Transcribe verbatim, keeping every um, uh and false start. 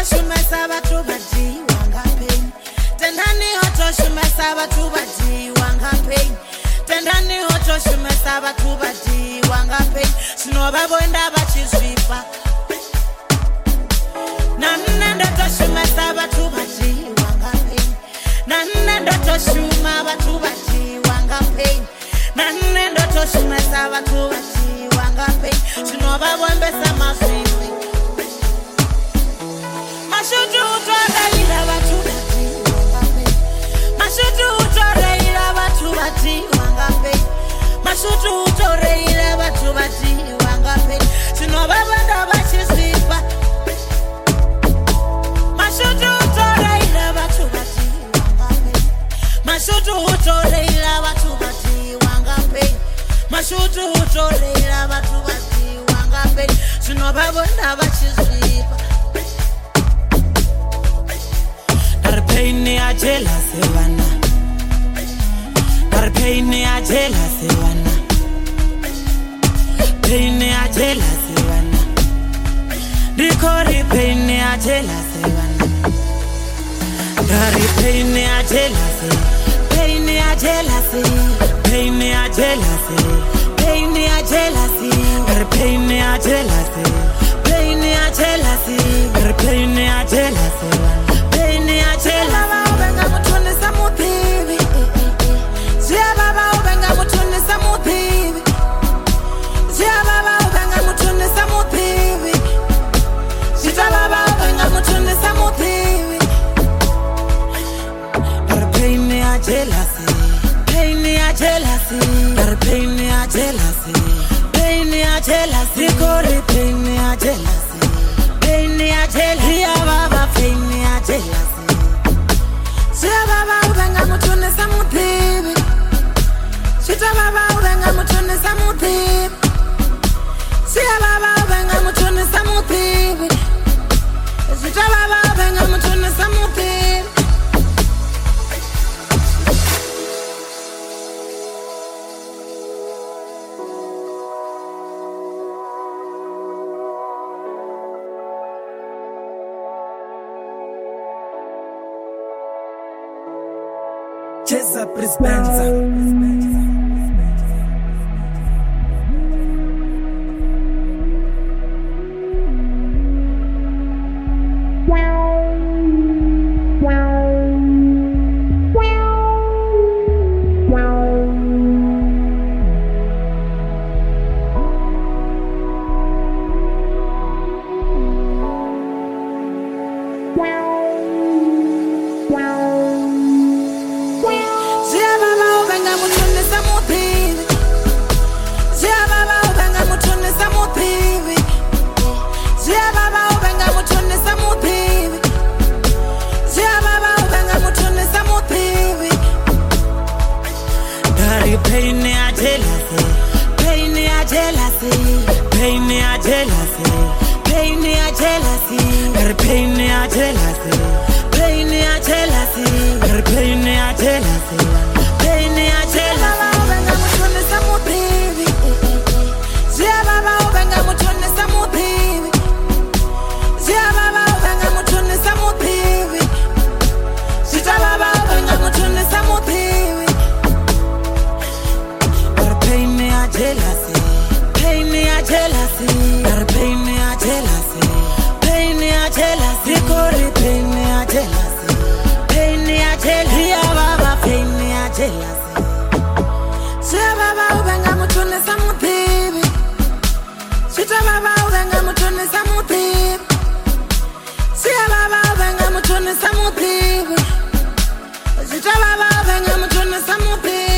shumesa batho badi wanga pain. Tendani oto shumesa batho badi wanga pain. Tendani oto shumesa batho badi wanga pain. Sino babonda bachizwipa. Nanne ndo shumesa batho badi wanga pain. Nanne ndo shuma batho badi wanga pain. Nanne ndo shumesa batho badi wanga pain. Sino babombe sama swipe. Mashutu utoreira batho badi wanga pain. Mashutu utoreira batho badi wanga pain. Mashutu utoreira batho badi wanga pain. Sino babonda bachizwipa. Mashutu utoreira batho badi wanga pain. Mashutu utoreira batho badi wanga pain. Mashutu utoreira batho badi wanga pain. Sino babonda bachizwipa. Dar pain ya jealousy wana. Dar pain ya jealousy wana. Pain ya jealousy wana. Dikori pain ya jealousy wana. Dar pain ya jealousy. Pain ya jealousy. Pain ya jealousy. Pain ya jealousy. Dar pain ya jealousy. Pain ya jealousy. Dar pain ya jealousy wana. Pain ya jealousy. Baba ubenga mutune samuthibi. Zia baba ubenga mutune samuthibi. Zia baba ubenga mutune samuthibi. Zita baba ubenga mutune samuthibi. Dar pain ya jealousy. Pain ya jealousy. Dar pain ya jealousy. Pain ya jealousy. Kori pain ya jealousy. Pain ya jealousy. Ya baba pain ya jealousy. Zia baba ubenga mutune samuthibi. Zita baba ubenga mutune samuthibi. Zia baba ubenga mutune samuthibi. Zita baba ubenga mutune samuthibi. Cheza Prispenza. Pain ya jealousy. Pain ya jealousy. Pain ya jealousy. Pain ya jealousy. Dar pain ya jealousy. Pain ya jealousy. Dar pain ya jealousy. Pain ya jealousy. Ubenga mutune samuthibi. Zia baba ubenga mutune samuthibi. Zia baba ubenga mutune samuthibi. Zita baba ubenga mutune samuthibi. Pain ya jealousy. Pain ya jealousy. Dar pain ya jealousy. Pain ya jealousy. Kori pain ya jealousy. Pain ya jealousy. Ya baba pain ya jealousy. Zia baba ubenga mutune samuthibi. Zita baba ubenga mutune samuthibi. Zia baba ubenga mutune samuthibi. Zita baba ubenga mutune samuthibi.